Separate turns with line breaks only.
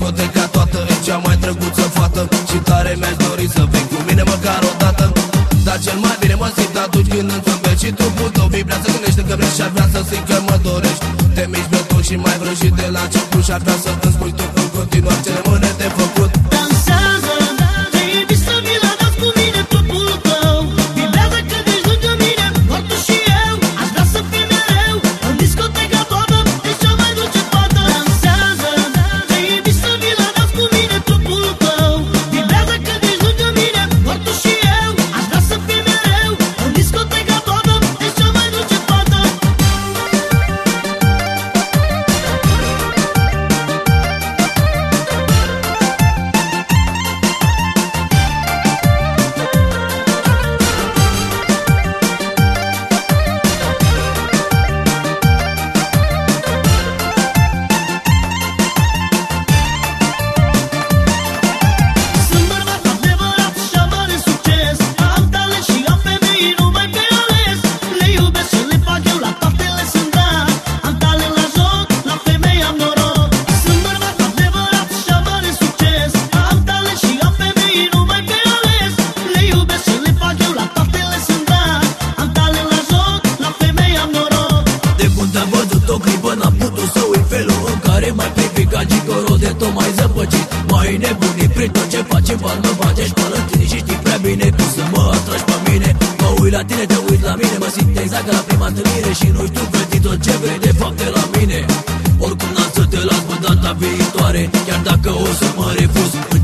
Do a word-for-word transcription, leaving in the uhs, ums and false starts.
discoteca toată, e cea mai drăguță fată și tare mi-aș dori să vei cu mine măcar o dată. Dar cel mai bine mă simt atunci când îmi zâmbești și trupul tău vibrează, gândește că vrei și-ar vrea să simt că mă dorești. Te miști beton și mai vrei și de la început și-ar vrea să îmi spui tu în continuare ce rămâne de făcut.
Dansează, te iubi să mi la dans cu mine trupul tău, vibrează că ești lângă mine, doar tu și eu. Aș vrea să fii mereu în discoteca toată, ești cea mai dulce fată. Dansează, te iubi să mi la dans cu mine trupul tău, vibrează că ești lângă mine, doar tu și eu. Aș vrea să fii mereu în discoteca toată, ești cea mai dulce fată. Sunt bărbat adevărat și am mare succes, am talent și am femei numai pe ales. Le iubesc și le fac eu, la toate le sunt dat. Am talent la joc, la femei am noroc. Sunt bărbat adevărat și am mare succes, am talent și am femei numai pe ales. Le iubesc și le fac eu, la toate le sunt dat. Am talent la joc, la femei am noroc.
De când am văzut o clipă n-am putut să uit felul în care m-ai privit ca gigolo de tot mai zăpăcit. M-ai nebunit prin tot ce faci în bar, mă bage și mă rătini și știi prea bine cum să mă atragi pe mine. Mă uit la tine, te uit la mine, mă simt exact ca la prima întâlnire și nu știu vrei tot ce vrei de fapt de la mine. Oricum n-am să te las până data viitoare, chiar dacă o să mă refuz.